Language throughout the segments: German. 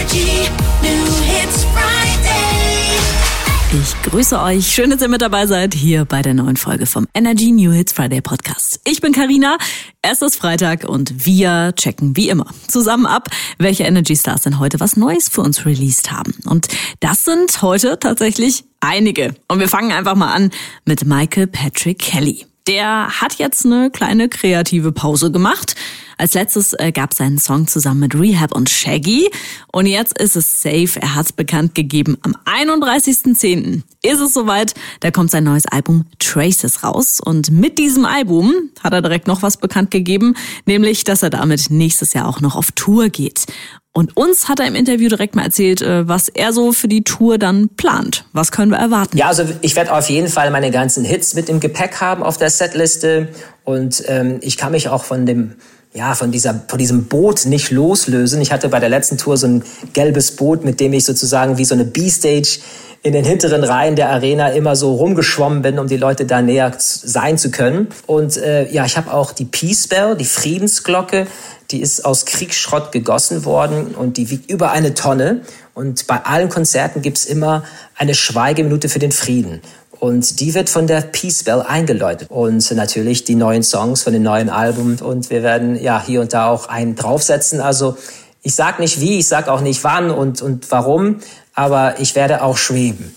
Energy New Hits Friday. Ich grüße euch. Schön, dass ihr mit dabei seid hier bei der neuen Folge vom Energy New Hits Friday Podcast. Ich bin Carina, es ist Freitag und wir checken wie immer zusammen ab, welche Energy Stars denn heute was Neues für uns released haben. Und das sind heute tatsächlich einige. Und wir fangen einfach mal an mit Michael Patrick Kelly. Der hat jetzt eine kleine kreative Pause gemacht. Als letztes gab es einen Song zusammen mit Rehab und Shaggy. Und jetzt ist es safe. Er hat es bekannt gegeben. Am 31.10. ist es soweit. Da kommt sein neues Album Traces raus. Und mit diesem Album hat er direkt noch was bekannt gegeben. Nämlich, dass er damit nächstes Jahr auch noch auf Tour geht. Und uns hat er im Interview direkt mal erzählt, was er so für die Tour dann plant. Was können wir erwarten? Ja, also ich werde auf jeden Fall meine ganzen Hits mit im Gepäck haben auf der Setliste. Und ich kann mich auch von diesem Boot nicht loslösen. Ich hatte bei der letzten Tour so ein gelbes Boot, mit dem ich sozusagen wie so eine B-Stage in den hinteren Reihen der Arena immer so rumgeschwommen bin, um die Leute da näher sein zu können. Und ich habe auch die Peace Bell, die Friedensglocke, die ist aus Kriegsschrott gegossen worden und die wiegt über 1 Tonne. Und bei allen Konzerten gibt's immer eine Schweigeminute für den Frieden. Und die wird von der Peace Bell eingeläutet. Und natürlich die neuen Songs von den neuen Alben. Und wir werden hier und da auch einen draufsetzen. Also ich sag nicht wie, ich sag auch nicht wann und warum, aber ich werde auch schweben.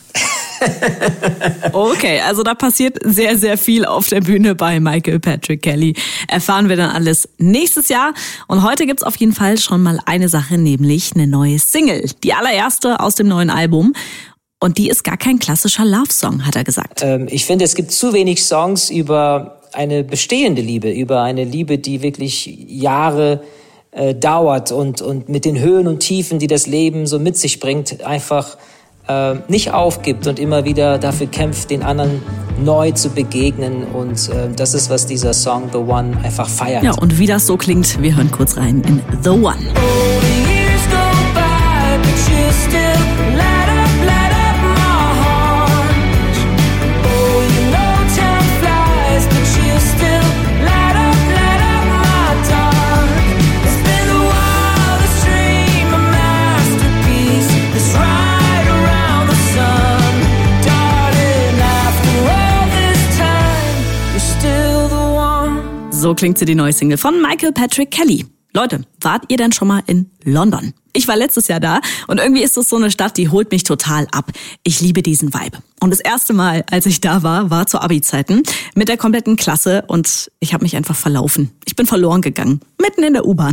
Okay, also da passiert sehr, sehr viel auf der Bühne bei Michael Patrick Kelly. Erfahren wir dann alles nächstes Jahr. Und heute gibt's auf jeden Fall schon mal eine Sache, nämlich eine neue Single. Die allererste aus dem neuen Album. Und die ist gar kein klassischer Love-Song, hat er gesagt. Ich finde, es gibt zu wenig Songs über eine bestehende Liebe, über eine Liebe, die wirklich Jahre dauert und mit den Höhen und Tiefen, die das Leben so mit sich bringt, einfach nicht aufgibt und immer wieder dafür kämpft, den anderen neu zu begegnen. Und das ist, was dieser Song The One einfach feiert. Ja, und wie das so klingt, wir hören kurz rein in The One. So klingt sie, die neue Single von Michael Patrick Kelly. Leute, wart ihr denn schon mal in London? Ich war letztes Jahr da und irgendwie ist es so eine Stadt, die holt mich total ab. Ich liebe diesen Vibe. Und das erste Mal, als ich da war zu Abi-Zeiten mit der kompletten Klasse und ich habe mich einfach verlaufen. Ich bin verloren gegangen, mitten in der U-Bahn.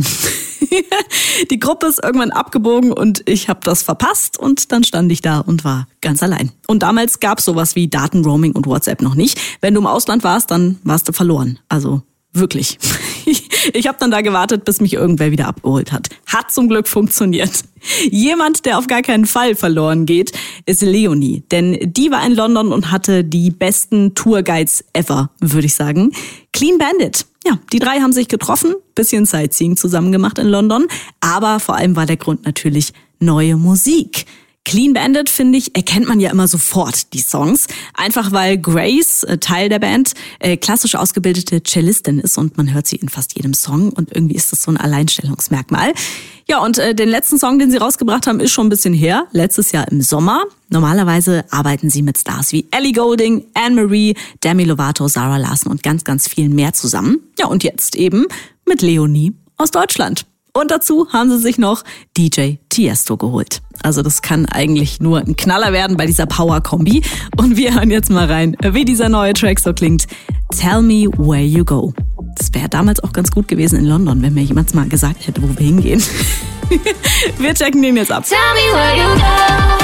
Die Gruppe ist irgendwann abgebogen und ich habe das verpasst und dann stand ich da und war ganz allein. Und damals gab's sowas wie Datenroaming und WhatsApp noch nicht. Wenn du im Ausland warst, dann warst du verloren. Also wirklich. Ich habe dann da gewartet, bis mich irgendwer wieder abgeholt hat. Hat zum Glück funktioniert. Jemand, der auf gar keinen Fall verloren geht, ist Leonie. Denn die war in London und hatte die besten Tourguides ever, würde ich sagen. Clean Bandit. Ja, die 3 haben sich getroffen, bisschen Sightseeing zusammen gemacht in London. Aber vor allem war der Grund natürlich neue Musik. Clean Bandit, finde ich, erkennt man ja immer sofort, die Songs. Einfach weil Grace, Teil der Band, klassisch ausgebildete Cellistin ist und man hört sie in fast jedem Song und irgendwie ist das so ein Alleinstellungsmerkmal. Ja, und den letzten Song, den sie rausgebracht haben, ist schon ein bisschen her, letztes Jahr im Sommer. Normalerweise arbeiten sie mit Stars wie Ellie Goulding, Anne-Marie, Demi Lovato, Zara Larsson und ganz, ganz vielen mehr zusammen. Ja, und jetzt eben mit Leonie aus Deutschland. Und dazu haben sie sich noch DJ Tiesto geholt. Also das kann eigentlich nur ein Knaller werden bei dieser Power-Kombi. Und wir hören jetzt mal rein, wie dieser neue Track so klingt. Tell me where you go. Das wäre damals auch ganz gut gewesen in London, wenn mir jemand mal gesagt hätte, wo wir hingehen. Wir checken den jetzt ab. Tell me where you go.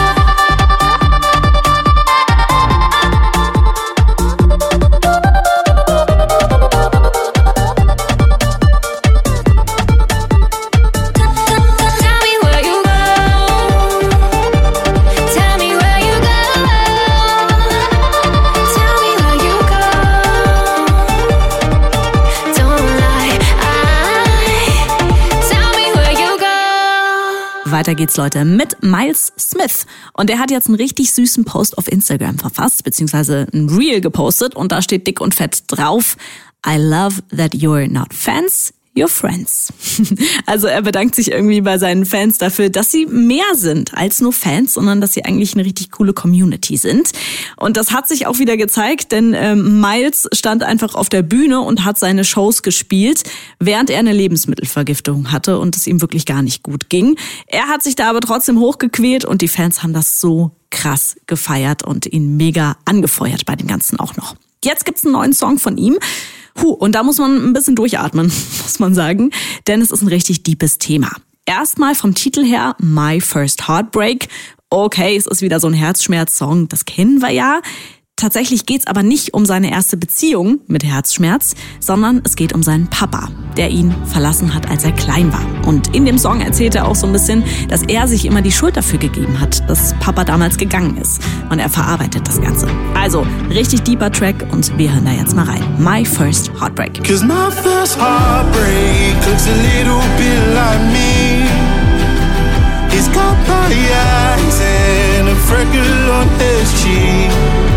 Weiter geht's, Leute, mit Miles Smith. Und der hat jetzt einen richtig süßen Post auf Instagram verfasst, beziehungsweise ein Reel gepostet. Und da steht dick und fett drauf: I love that you're not fans, your friends. Also er bedankt sich irgendwie bei seinen Fans dafür, dass sie mehr sind als nur Fans, sondern dass sie eigentlich eine richtig coole Community sind. Und das hat sich auch wieder gezeigt, denn Miles stand einfach auf der Bühne und hat seine Shows gespielt, während er eine Lebensmittelvergiftung hatte und es ihm wirklich gar nicht gut ging. Er hat sich da aber trotzdem hochgequält und die Fans haben das so krass gefeiert und ihn mega angefeuert bei dem Ganzen auch noch. Jetzt gibt's einen neuen Song von ihm. Und da muss man ein bisschen durchatmen, muss man sagen, denn es ist ein richtig deepes Thema. Erstmal vom Titel her My First Heartbreak. Okay, es ist wieder so ein Herzschmerz-Song, das kennen wir ja. Tatsächlich geht's aber nicht um seine erste Beziehung mit Herzschmerz, sondern es geht um seinen Papa, der ihn verlassen hat, als er klein war. Und in dem Song erzählt er auch so ein bisschen, dass er sich immer die Schuld dafür gegeben hat, dass Papa damals gegangen ist. Und er verarbeitet das Ganze. Also, richtig deeper Track und wir hören da jetzt mal rein. My First Heartbreak. 'Cause my first heartbreak looks a little bit like me. He's got my eyes and a freckle on his cheek.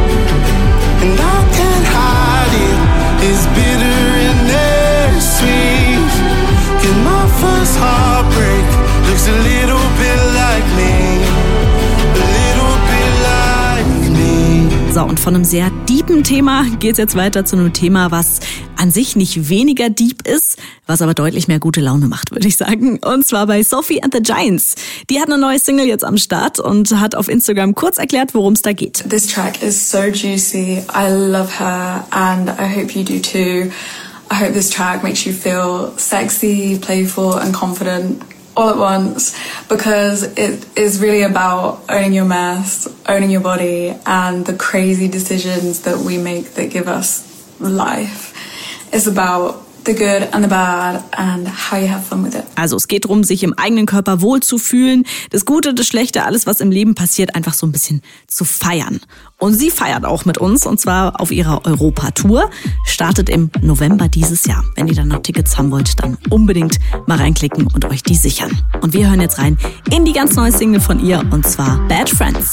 And I can't hide it, it's bitter and it's sweet. 'Cause my first heartbreak looks a little bit like me. A little bit like me. So, und von einem sehr deepen Thema geht's jetzt weiter zu einem Thema, was an sich nicht weniger deep ist, was aber deutlich mehr gute Laune macht, würde ich sagen. Und zwar bei Sophie and the Giants. Die hat eine neue Single jetzt am Start und hat auf Instagram kurz erklärt, worum es da geht. This track is so juicy. I love her and I hope you do too. I hope this track makes you feel sexy, playful and confident all at once, because it is really about owning your mess, owning your body and the crazy decisions that we make that give us life. It's about the good and the bad and how you have fun with it. Also es geht darum, sich im eigenen Körper wohlzufühlen, das Gute, das Schlechte, alles, was im Leben passiert, einfach so ein bisschen zu feiern. Und sie feiert auch mit uns, und zwar auf ihrer Europa-Tour. Startet im November dieses Jahr. Wenn ihr dann noch Tickets haben wollt, dann unbedingt mal reinklicken und euch die sichern. Und wir hören jetzt rein in die ganz neue Single von ihr, und zwar Bad Friends.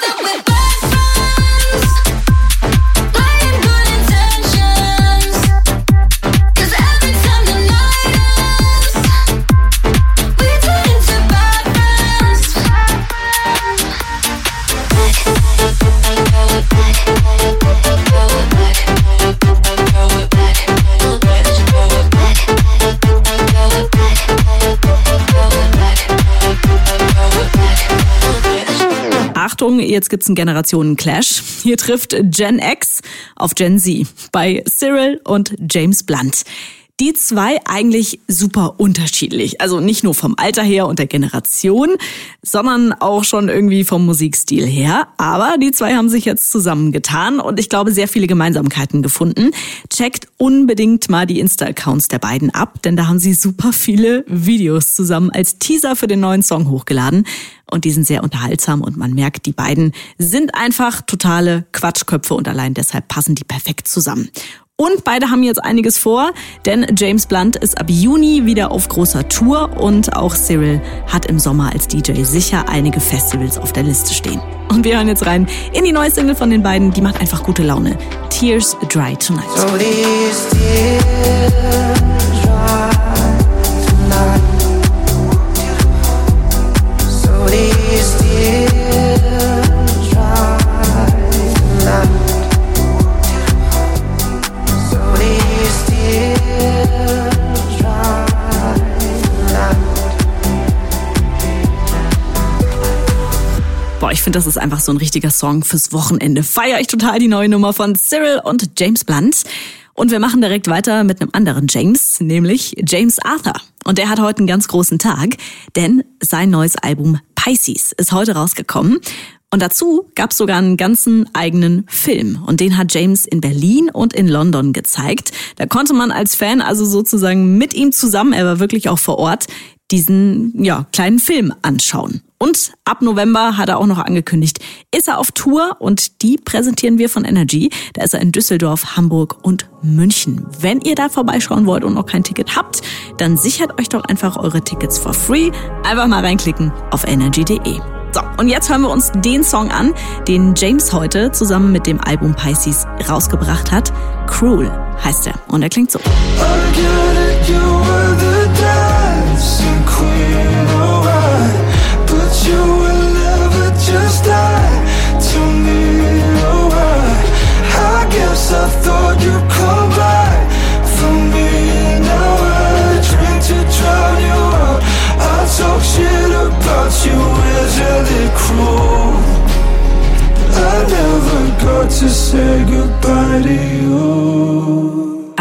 Achtung, jetzt gibt's einen Generationen-Clash. Hier trifft Gen X auf Gen Z bei Cyril und James Blunt. Die zwei eigentlich super unterschiedlich. Also nicht nur vom Alter her und der Generation, sondern auch schon irgendwie vom Musikstil her. Aber die zwei haben sich jetzt zusammengetan und ich glaube, sehr viele Gemeinsamkeiten gefunden. Checkt unbedingt mal die Insta-Accounts der beiden ab, denn da haben sie super viele Videos zusammen als Teaser für den neuen Song hochgeladen. Und die sind sehr unterhaltsam und man merkt, die beiden sind einfach totale Quatschköpfe und allein deshalb passen die perfekt zusammen. Und beide haben jetzt einiges vor, denn James Blunt ist ab Juni wieder auf großer Tour und auch Cyril hat im Sommer als DJ sicher einige Festivals auf der Liste stehen. Und wir hören jetzt rein in die neue Single von den beiden, die macht einfach gute Laune. Tears Dry Tonight. So these tears dry tonight. So these tears dry tonight. Boah, ich finde, das ist einfach so ein richtiger Song fürs Wochenende. Feiere ich total die neue Nummer von Cyril und James Blunt. Und wir machen direkt weiter mit einem anderen James, nämlich James Arthur. Und der hat heute einen ganz großen Tag, denn sein neues Album Pisces ist heute rausgekommen. Und dazu gab es sogar einen ganzen eigenen Film. Und den hat James in Berlin und in London gezeigt. Da konnte man als Fan also sozusagen mit ihm zusammen, er war wirklich auch vor Ort, diesen kleinen Film anschauen. Und ab November hat er auch noch angekündigt, ist er auf Tour und die präsentieren wir von Energy. Da ist er in Düsseldorf, Hamburg und München. Wenn ihr da vorbeischauen wollt und noch kein Ticket habt, dann sichert euch doch einfach eure Tickets for free. Einfach mal reinklicken auf energy.de. So, und jetzt hören wir uns den Song an, den James heute zusammen mit dem Album Pisces rausgebracht hat. Cruel heißt er und er klingt so. I get it, you were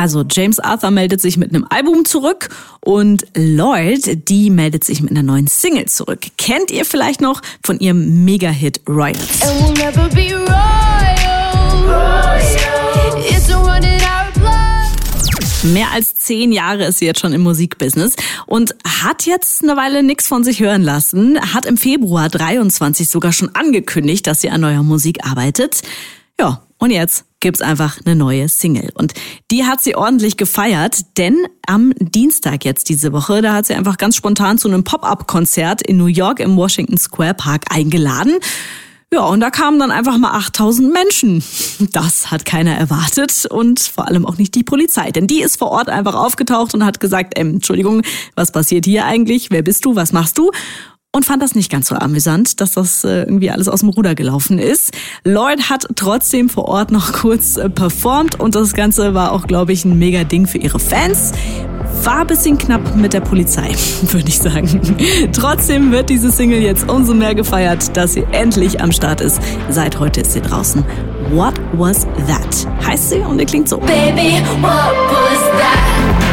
Also James Arthur meldet sich mit einem Album zurück und Lloyd, die meldet sich mit einer neuen Single zurück. Kennt ihr vielleicht noch von ihrem Mega-Hit Royals? And we'll never be royals. It's a run in our blood. Mehr als 10 Jahre ist sie jetzt schon im Musikbusiness und hat jetzt eine Weile nichts von sich hören lassen. Hat im Februar 23 sogar schon angekündigt, dass sie an neuer Musik arbeitet. Ja, und jetzt gibt's einfach eine neue Single. Und die hat sie ordentlich gefeiert, denn am Dienstag jetzt diese Woche, da hat sie einfach ganz spontan zu einem Pop-Up-Konzert in New York im Washington Square Park eingeladen. Ja, und da kamen dann einfach mal 8000 Menschen. Das hat keiner erwartet und vor allem auch nicht die Polizei. Denn die ist vor Ort einfach aufgetaucht und hat gesagt, Entschuldigung, was passiert hier eigentlich? Wer bist du? Was machst du? Und fand das nicht ganz so amüsant, dass das irgendwie alles aus dem Ruder gelaufen ist. Lloyd hat trotzdem vor Ort noch kurz performt und das Ganze war auch, glaube ich, ein mega Ding für ihre Fans. War ein bisschen knapp mit der Polizei, würde ich sagen. Trotzdem wird diese Single jetzt umso mehr gefeiert, dass sie endlich am Start ist. Seit heute ist sie draußen. What Was That heißt sie und die klingt so. Baby, what was that?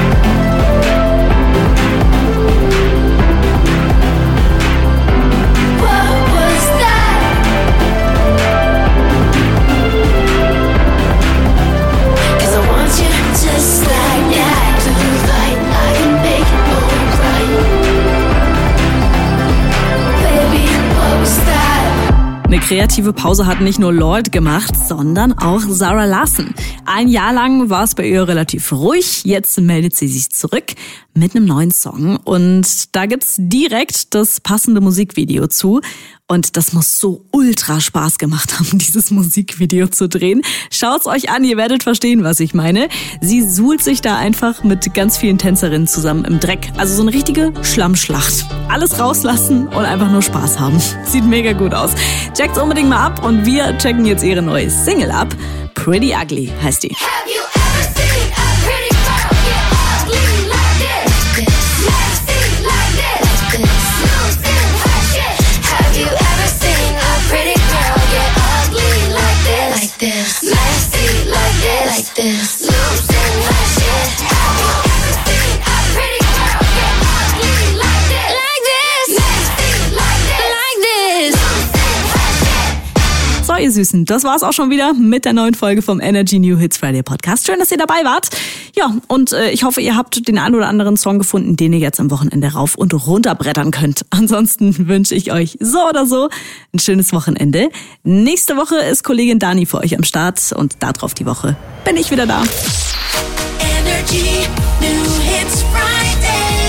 Eine kreative Pause hat nicht nur Lloyd gemacht, sondern auch Zara Larsson. Ein Jahr lang war es bei ihr relativ ruhig. Jetzt meldet sie sich zurück mit einem neuen Song. Und da gibt's direkt das passende Musikvideo zu. Und das muss so ultra Spaß gemacht haben, dieses Musikvideo zu drehen. Schaut's euch an, ihr werdet verstehen, was ich meine. Sie suhlt sich da einfach mit ganz vielen Tänzerinnen zusammen im Dreck. Also so eine richtige Schlammschlacht. Alles rauslassen und einfach nur Spaß haben. Sieht mega gut aus. Checkt's unbedingt mal ab und wir checken jetzt ihre neue Single ab. Pretty Ugly heißt die. Have you ever seen a pretty girl get ugly like this? Nasty like this? Losing her shit. Have you ever seen a pretty girl get ugly like this? Like this. Nasty like this? Like this. Losing her shit. Have you ever seen a pretty girl get ugly like this? Like this. Nasty like this? Like this. Losing her shit. So, ihr Süßen, das war's auch schon wieder mit der neuen Folge vom Energy New Hits Friday Podcast. Schön, dass ihr dabei wart. Ja, und ich hoffe, ihr habt den einen oder anderen Song gefunden, den ihr jetzt am Wochenende rauf und runter brettern könnt. Ansonsten wünsche ich euch so oder so ein schönes Wochenende. Nächste Woche ist Kollegin Dani für euch am Start und darauf die Woche bin ich wieder da. Energy New Hits Friday.